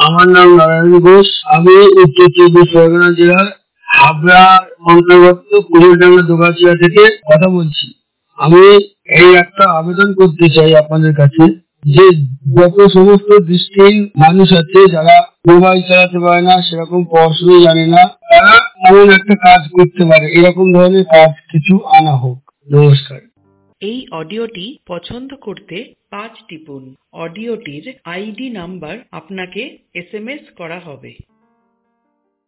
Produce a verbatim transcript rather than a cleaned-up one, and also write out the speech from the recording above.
আমার নাম নারায়ণ ঘোষ। আমি উত্তর চব্বিশ পরগনা জেলার হাবড়া অন্তর্গত কুড়িয়াডাঙ্গা দোগাছিয়া থেকে কথা বলছি। আমি এই একটা আবেদন করতে চাই আপনাদের কাছে যে যত সমস্ত দৃষ্টিহীন মানুষ আছে যারা মোবাইল চালাতে পারে না, সেরকম পড়াশোনা জানে না, তারা এমন একটা কাজ করতে পারে, এরকম ধরনের কাজ কিছু আনা হোক। নমস্কার। এই অডিওটি পছন্দ করতে পাঁচ টিপুন। অডিওটির আইডি নাম্বার আপনাকে এস এম এস করা হবে।